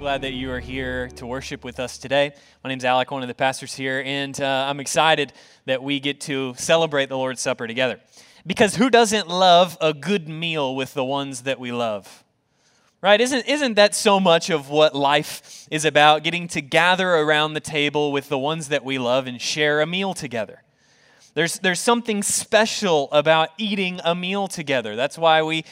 glad that you are here to worship with us today. My name's Alec, one of the pastors here, and I'm excited that we get to celebrate the Lord's Supper together. Because who doesn't love a good meal with the ones that we love? Right? Isn't that so much of what life is about, getting to gather around the table with the ones that we love and share a meal together? There's something special about eating a meal together. That's why we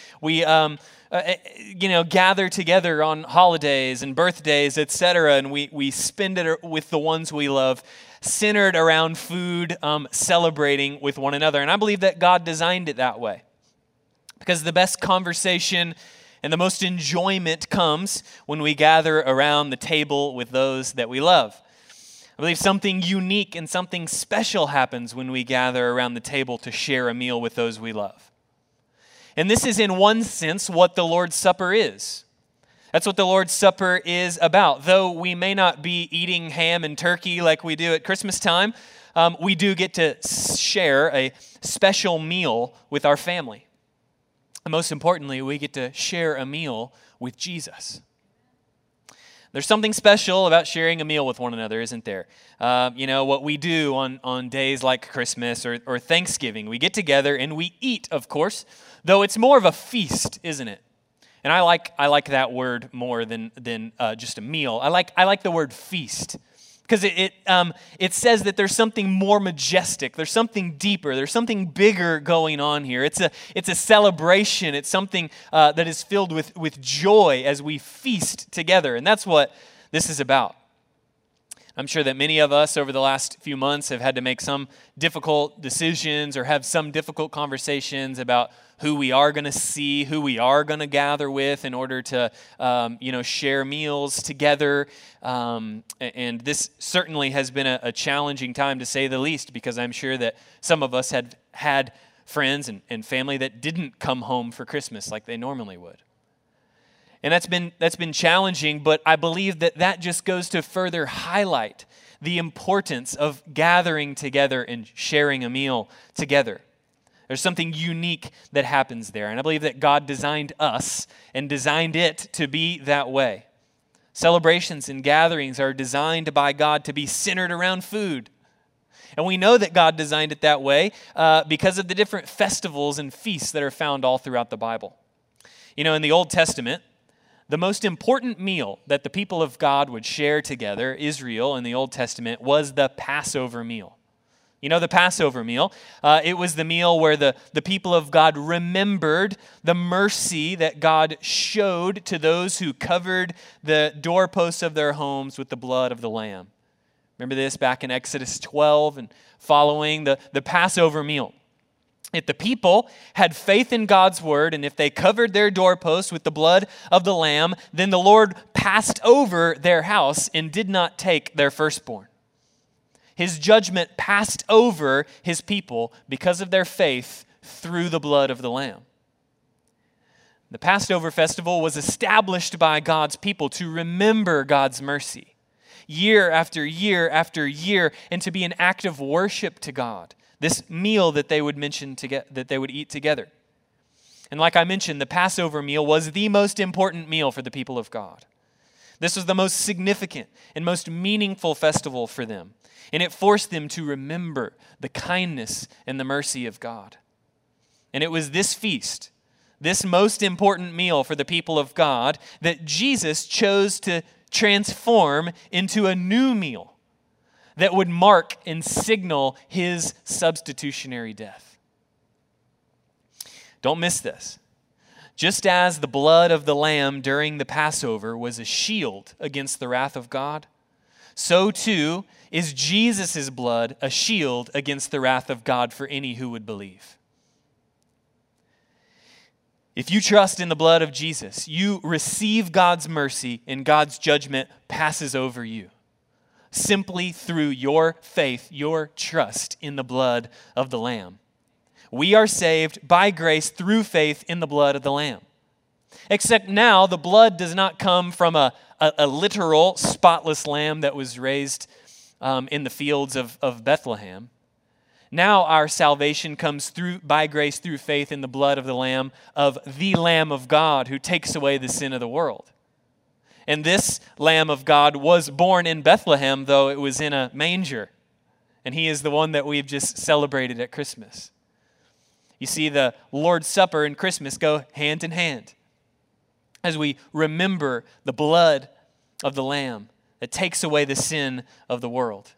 gather together on holidays and birthdays, etc., and we spend it with the ones we love, centered around food, celebrating with one another. And I believe that God designed it that way, because the best conversation and the most enjoyment comes when we gather around the table with those that we love. I believe something unique and something special happens when we gather around the table to share a meal with those we love. And this is, in one sense, what the Lord's Supper is. That's what the Lord's Supper is about. Though we may not be eating ham and turkey like we do at Christmas time, we do get to share a special meal with our family. And most importantly, we get to share a meal with Jesus. There's something special about sharing a meal with one another, isn't there? What we do on days like Christmas or Thanksgiving, we get together and we eat, of course, though it's more of a feast, isn't it? And I like that word more than just a meal. I like the word feast, because it says that there's something more majestic, there's something deeper, there's something bigger going on here. It's a celebration. It's something that is filled with joy as we feast together, and that's what this is about. I'm sure that many of us over the last few months have had to make some difficult decisions or have some difficult conversations about who we are going to see, who we are going to gather with in order to, share meals together. And this certainly has been a challenging time, to say the least, because I'm sure that some of us had friends and family that didn't come home for Christmas like they normally would. And that's been challenging, but I believe that just goes to further highlight the importance of gathering together and sharing a meal together. There's something unique that happens there, and I believe that God designed us and designed it to be that way. Celebrations and gatherings are designed by God to be centered around food. And we know that God designed it that way because of the different festivals and feasts that are found all throughout the Bible. In the Old Testament, the most important meal that the people of God would share together, Israel in the Old Testament, was the Passover meal. The Passover meal, it was the meal where the people of God remembered the mercy that God showed to those who covered the doorposts of their homes with the blood of the Lamb. Remember this back in Exodus 12 and following the Passover meal. If the people had faith in God's word, and if they covered their doorposts with the blood of the Lamb, then the Lord passed over their house and did not take their firstborn. His judgment passed over his people because of their faith through the blood of the Lamb. The Passover festival was established by God's people to remember God's mercy year after year after year, and to be an act of worship to God. This meal that they would that they would eat together. And like I mentioned, the Passover meal was the most important meal for the people of God. This was the most significant and most meaningful festival for them. And it forced them to remember the kindness and the mercy of God. And it was this feast, this most important meal for the people of God, that Jesus chose to transform into a new meal that would mark and signal his substitutionary death. Don't miss this. Just as the blood of the Lamb during the Passover was a shield against the wrath of God, so too is Jesus' blood a shield against the wrath of God for any who would believe. If you trust in the blood of Jesus, you receive God's mercy and God's judgment passes over you, simply through your faith, your trust in the blood of the Lamb. We are saved by grace through faith in the blood of the Lamb. Except now, the blood does not come from a literal, spotless lamb that was raised in the fields of Bethlehem. Now our salvation comes by grace through faith in the blood of the Lamb of God who takes away the sin of the world. And this Lamb of God was born in Bethlehem, though it was in a manger. And he is the one that we've just celebrated at Christmas. You see, the Lord's Supper and Christmas go hand in hand as we remember the blood of the Lamb that takes away the sin of the world.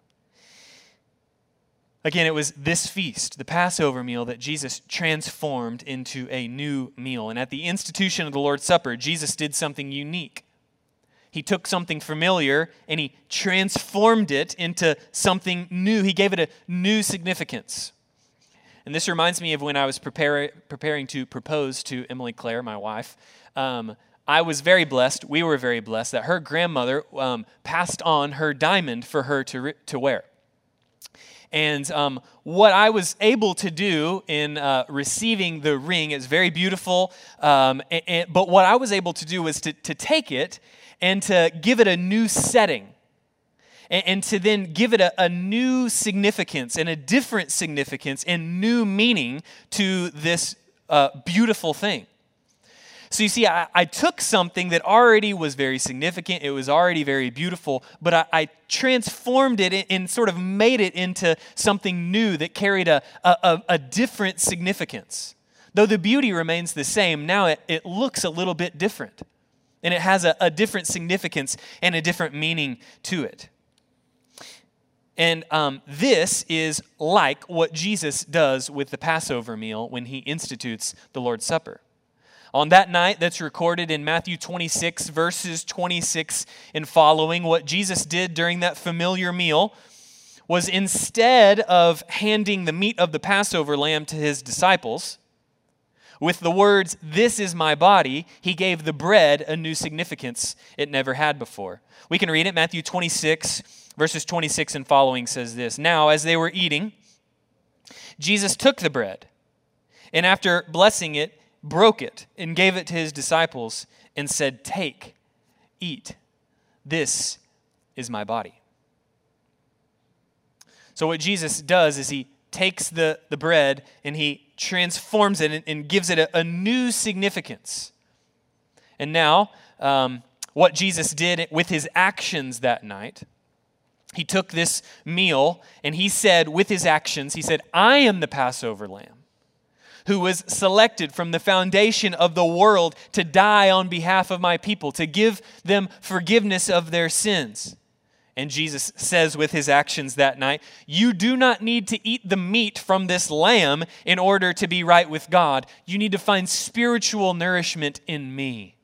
Again, it was this feast, the Passover meal, that Jesus transformed into a new meal. And at the institution of the Lord's Supper, Jesus did something unique. He took something familiar and he transformed it into something new. He gave it a new significance. And this reminds me of when I was preparing to propose to Emily Claire, my wife. I was very blessed, we were very blessed, that her grandmother passed on her diamond for her to wear. And what I was able to do in receiving the ring is very beautiful, but what I was able to do was to take it and to give it a new setting, and to then give it a new significance and a different significance and new meaning to this beautiful thing. So you see, I took something that already was very significant, it was already very beautiful, but I transformed it and sort of made it into something new that carried a different significance. Though the beauty remains the same, now it looks a little bit different. And it has a different significance and a different meaning to it. And this is like what Jesus does with the Passover meal when he institutes the Lord's Supper. On that night, that's recorded in Matthew 26, verses 26 and following, what Jesus did during that familiar meal was, instead of handing the meat of the Passover lamb to his disciples, with the words, "This is my body," he gave the bread a new significance it never had before. We can read it. Matthew 26, verses 26 and following says this: "Now, as they were eating, Jesus took the bread, and after blessing it, broke it and gave it to his disciples and said, 'Take, eat. This is my body.'" So what Jesus does is he takes the bread and he transforms it and gives it a new significance. And now, what Jesus did with his actions that night, he took this meal and he said with his actions, he said, "I am the Passover lamb who was selected from the foundation of the world to die on behalf of my people, to give them forgiveness of their sins." And Jesus says with his actions that night, "You do not need to eat the meat from this lamb in order to be right with God. You need to find spiritual nourishment in me."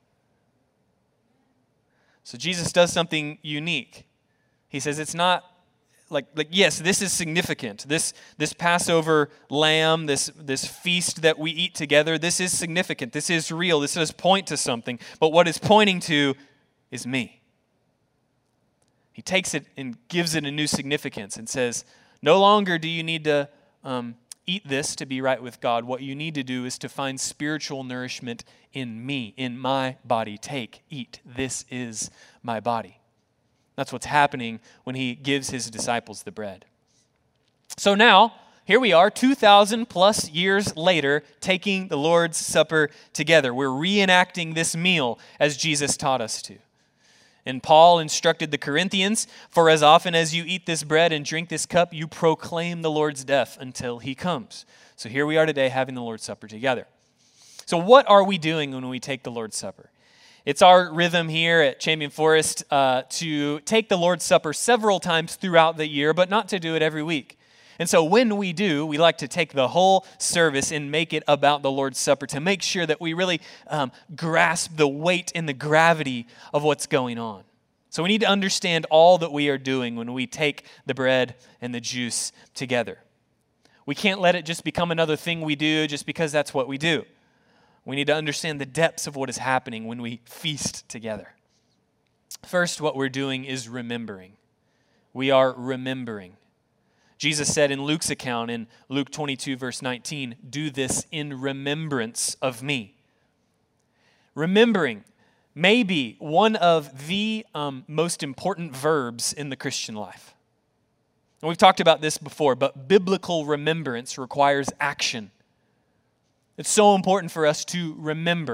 So Jesus does something unique. He says it's not like yes, this is significant. This Passover lamb, this feast that we eat together, this is significant. This is real. This does point to something. But what it's pointing to is me. He takes it and gives it a new significance and says, no longer do you need to eat this to be right with God. What you need to do is to find spiritual nourishment in me, in my body. Take, eat. This is my body. That's what's happening when he gives his disciples the bread. So now, here we are, 2,000 plus years later, taking the Lord's Supper together. We're reenacting this meal as Jesus taught us to. And Paul instructed the Corinthians, "For as often as you eat this bread and drink this cup, you proclaim the Lord's death until he comes." So here we are today having the Lord's Supper together. So what are we doing when we take the Lord's Supper? It's our rhythm here at Champion Forest to take the Lord's Supper several times throughout the year, but not to do it every week. And so when we do, we like to take the whole service and make it about the Lord's Supper to make sure that we really grasp the weight and the gravity of what's going on. So we need to understand all that we are doing when we take the bread and the juice together. We can't let it just become another thing we do just because that's what we do. We need to understand the depths of what is happening when we feast together. First, what we're doing is remembering. We are remembering. Jesus said in Luke's account in Luke 22, verse 19, "Do this in remembrance of me." Remembering may be one of the most important verbs in the Christian life. And we've talked about this before, but biblical remembrance requires action. It's so important for us to remember.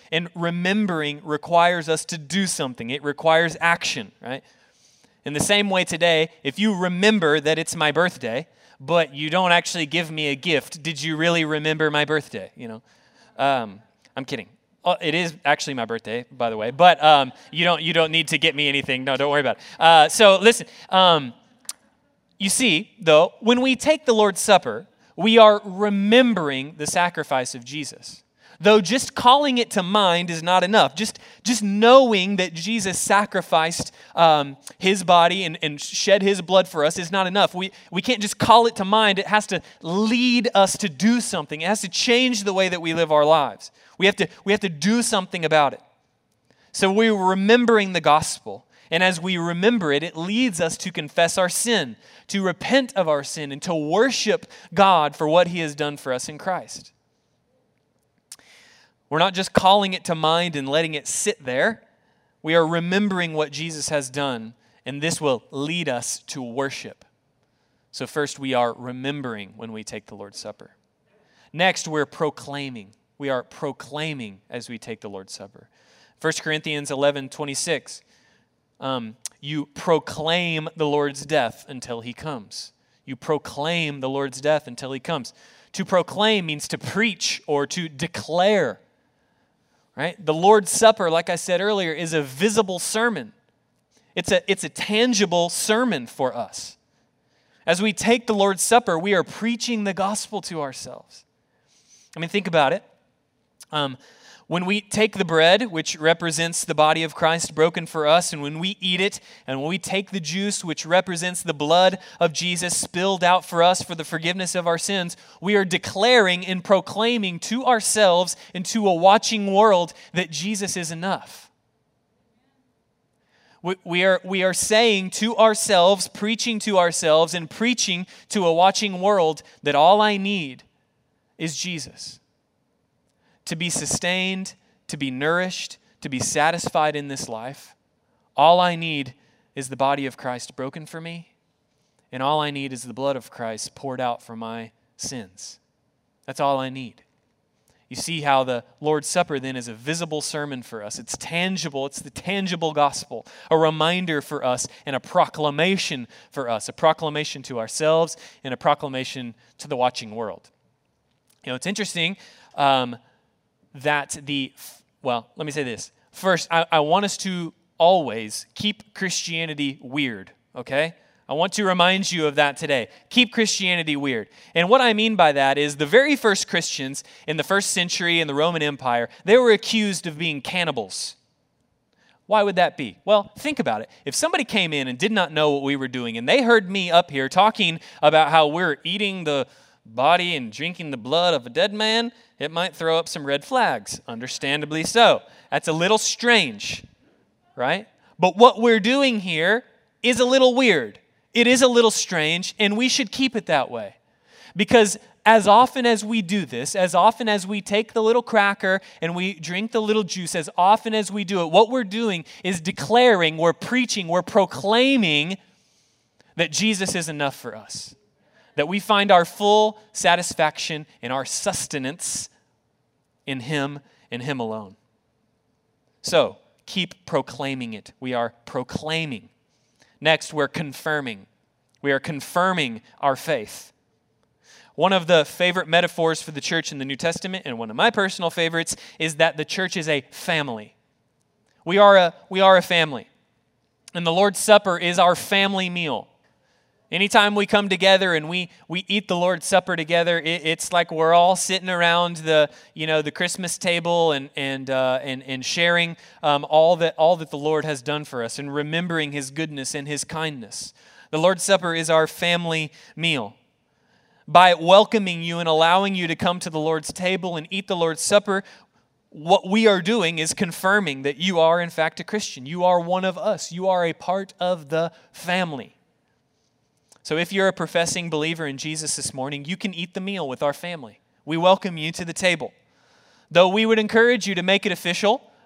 And remembering requires us to do something. It requires action, right? In the same way today, if you remember that it's my birthday, but you don't actually give me a gift, did you really remember my birthday? I'm kidding. It is actually my birthday, by the way, but you don't need to get me anything. No, don't worry about it. So listen, you see, though, when we take the Lord's Supper, we are remembering the sacrifice of Jesus. Though just calling it to mind is not enough. Just knowing that Jesus sacrificed his body and shed his blood for us is not enough. We can't just call it to mind. It has to lead us to do something. It has to change the way that we live our lives. We have to do something about it. So we're remembering the gospel. And as we remember it, it leads us to confess our sin, to repent of our sin, and to worship God for what he has done for us in Christ. We're not just calling it to mind and letting it sit there. We are remembering what Jesus has done, and this will lead us to worship. So first, we are remembering when we take the Lord's Supper. Next, we're proclaiming. We are proclaiming as we take the Lord's Supper. 1 Corinthians 11:26. You proclaim the Lord's death until he comes. You proclaim the Lord's death until he comes. To proclaim means to preach or to declare. Right? The Lord's Supper, like I said earlier, is a visible sermon. It's a tangible sermon for us. As we take the Lord's Supper, we are preaching the gospel to ourselves. I mean, think about it. When we take the bread, which represents the body of Christ broken for us, and when we eat it, and when we take the juice, which represents the blood of Jesus spilled out for us for the forgiveness of our sins, we are declaring and proclaiming to ourselves and to a watching world that Jesus is enough. We are saying to ourselves, preaching to ourselves, and preaching to a watching world that all I need is Jesus. To be sustained, to be nourished, to be satisfied in this life, all I need is the body of Christ broken for me, and all I need is the blood of Christ poured out for my sins. That's all I need. You see how the Lord's Supper then is a visible sermon for us. It's tangible. It's the tangible gospel, a reminder for us and a proclamation for us, a proclamation to ourselves and a proclamation to the watching world. It's interesting let me say this. First, I want us to always keep Christianity weird, okay? I want to remind you of that today. Keep Christianity weird. And what I mean by that is the very first Christians in the first century in the Roman Empire, they were accused of being cannibals. Why would that be? Well, think about it. If somebody came in and did not know what we were doing, and they heard me up here talking about how we're eating the body and drinking the blood of a dead man, it might throw up some red flags, understandably so. That's a little strange, right? But what we're doing here is a little weird. It is a little strange, and we should keep it that way. Because as often as we do this, as often as we take the little cracker and we drink the little juice, as often as we do it, what we're doing is declaring, we're preaching, we're proclaiming that Jesus is enough for us. That we find our full satisfaction and our sustenance in Him and Him alone. So, keep proclaiming it. We are proclaiming. Next, we're confirming. We are confirming our faith. One of the favorite metaphors for the church in the New Testament, and one of my personal favorites, is that the church is a family. We are a family. And the Lord's Supper is our family meal. Anytime we come together and we eat the Lord's Supper together, it's like we're all sitting around the Christmas table and sharing all that the Lord has done for us and remembering His goodness and His kindness. The Lord's Supper is our family meal. By welcoming you and allowing you to come to the Lord's table and eat the Lord's Supper, what we are doing is confirming that you are in fact a Christian. You are one of us. You are a part of the family. So if you're a professing believer in Jesus this morning, you can eat the meal with our family. We welcome you to the table. Though we would encourage you to make it official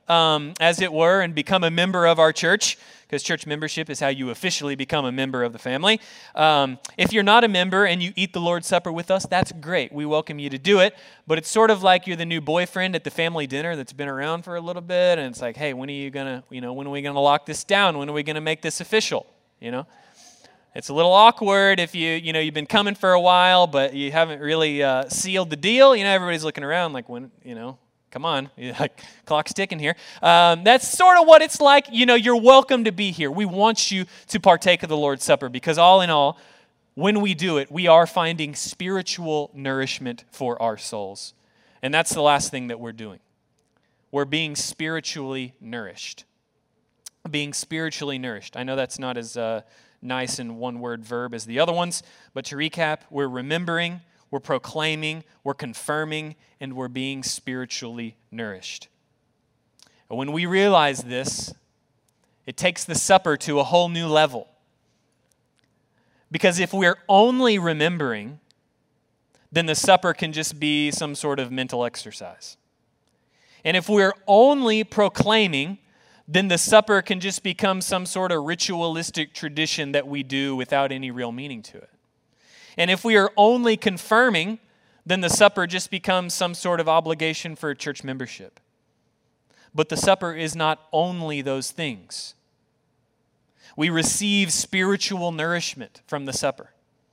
as it were, and become a member of our church, because church membership is how you officially become a member of the family. If you're not a member and you eat the Lord's Supper with us, that's great. We welcome you to do it, but it's sort of like you're the new boyfriend at the family dinner that's been around for a little bit, and it's like, hey, when are we going to lock this down? When are we going to make this official? It's a little awkward if you've been coming for a while, but you haven't really sealed the deal. Everybody's looking around like, come on, clock's ticking here. That's sort of what it's like. You're welcome to be here. We want you to partake of the Lord's Supper because all in all, when we do it, we are finding spiritual nourishment for our souls. And that's the last thing that we're doing. We're being spiritually nourished. Being spiritually nourished. I know that's not as nice and one-word verb as the other ones, but to recap, we're remembering, we're proclaiming, we're confirming, and we're being spiritually nourished. And when we realize this, it takes the supper to a whole new level. Because if we're only remembering, then the supper can just be some sort of mental exercise. And if we're only proclaiming, then the supper can just become some sort of ritualistic tradition that we do without any real meaning to it. And if we are only confirming, then the supper just becomes some sort of obligation for church membership. But the supper is not only those things. We receive spiritual nourishment from the supper.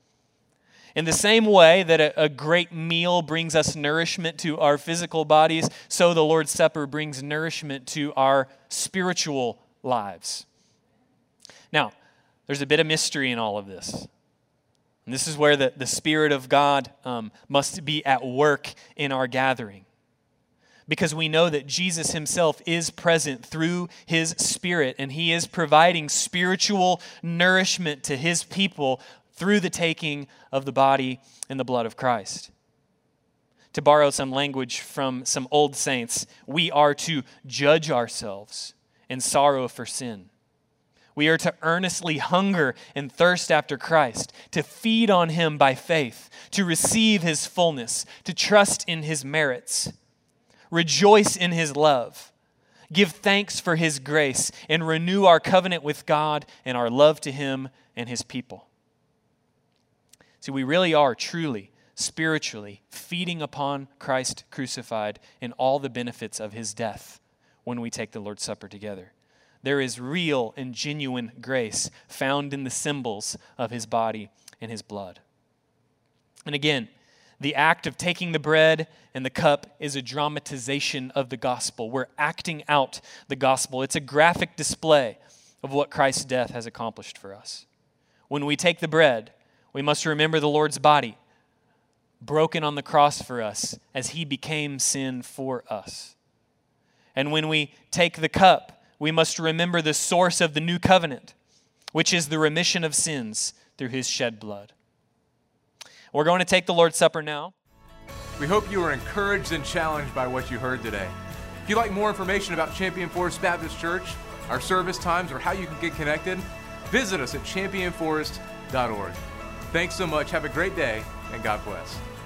In the same way that a great meal brings us nourishment to our physical bodies, so the Lord's Supper brings nourishment to our spiritual lives. Now, there's a bit of mystery in all of this. And this is where the Spirit of God must be at work in our gathering. Because we know that Jesus himself is present through his Spirit, and he is providing spiritual nourishment to his people through the taking of the body and the blood of Christ. To borrow some language from some old saints, we are to judge ourselves and sorrow for sin. We are to earnestly hunger and thirst after Christ, to feed on him by faith, to receive his fullness, to trust in his merits, rejoice in his love, give thanks for his grace, and renew our covenant with God and our love to him and his people. See, we really are truly, spiritually feeding upon Christ crucified and all the benefits of his death when we take the Lord's Supper together. There is real and genuine grace found in the symbols of his body and his blood. And again, the act of taking the bread and the cup is a dramatization of the gospel. We're acting out the gospel. It's a graphic display of what Christ's death has accomplished for us. When we take the bread, we must remember the Lord's body broken on the cross for us as he became sin for us. And when we take the cup, we must remember the source of the new covenant, which is the remission of sins through his shed blood. We're going to take the Lord's Supper now. We hope you were encouraged and challenged by what you heard today. If you'd like more information about Champion Forest Baptist Church, our service times, or how you can get connected, visit us at championforest.org. Thanks so much. Have a great day, and God bless.